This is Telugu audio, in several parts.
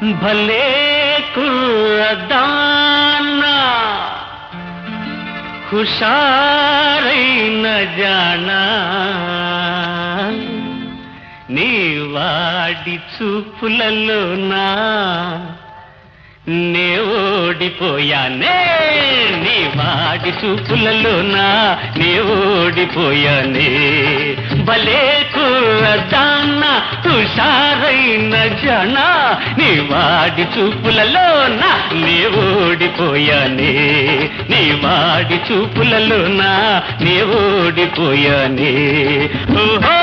భలే కుర్రదానా హుషారైన జానా నీ వాడి చూపులలోనా నే ఓడిపోయానే నీ వాడి చూపులలోనా నే ఓడిపోయానే భలే కుర్రదానా హుషారైన జానా నీ వాడి చూపులలోనా నే ఓడిపోయానే నీ వాడి చూపులలోనా నే ఓడిపోయానే ఓహో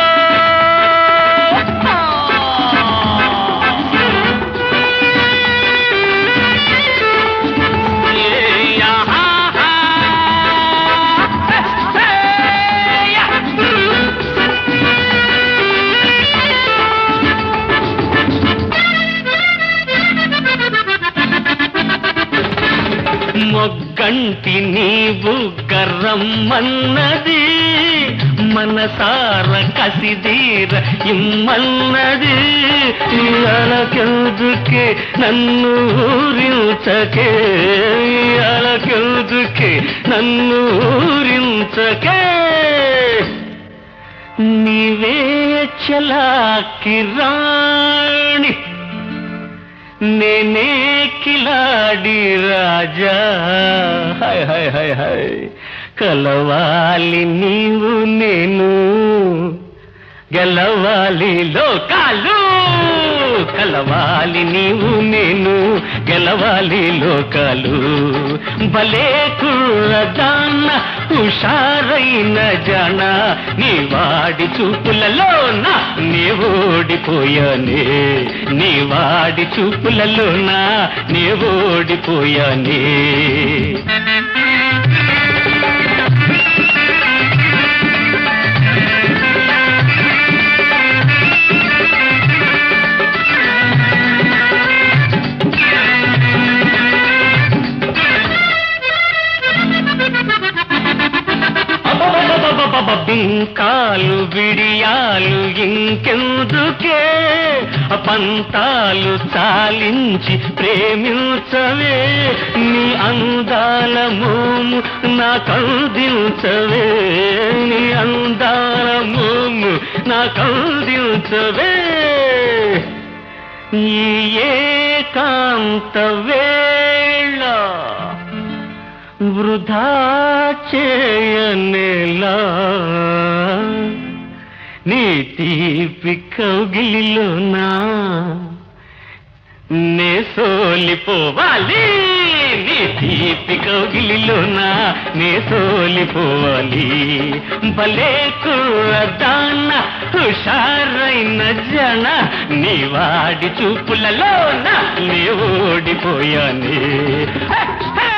మొగ్గంటి నీవు గర్రమ్మన్నది మనసార కసిదీర ఇమ్మన్నది అలకెందుకే నన్ను ఊరించకే అలకెందుకే నన్ను ఊరించకే నీవే చలాకి రాణి నేనే కిలాడి రాజా హాయ్ హాయ్ హాయ్ హాయ్ కలవాలి నీవు నేను గెలవాలి లోకాలు కలవాలి నీవు నేను గెలవాలి లోకాలు భలే కుర్రదానా హుషారైన జానా నీ వాడి చూపులలోనా నే ఓడిపోయానే నీ వాడి చూపులలోనా నే ఓడిపోయానే బింకాలు బిడియాలు ఇంకెందుకే పంతాలు చాలించి ప్రేమించవే నీ అందాల మోము నా కందించవే నీ అందాల మోము నా కందించవే ఈ ఏకాంత వేళ వృధా చేయనేలా నీ తీపి కౌగిలిలోనా నే సోలిపోవాలి నీ తీపి కౌగిలిలోనా నే సోలిపోవాలి భలే కుర్రదానా హుషారైన జానా నీ వాడి చూపులలోనా నే ఓడిపోయానే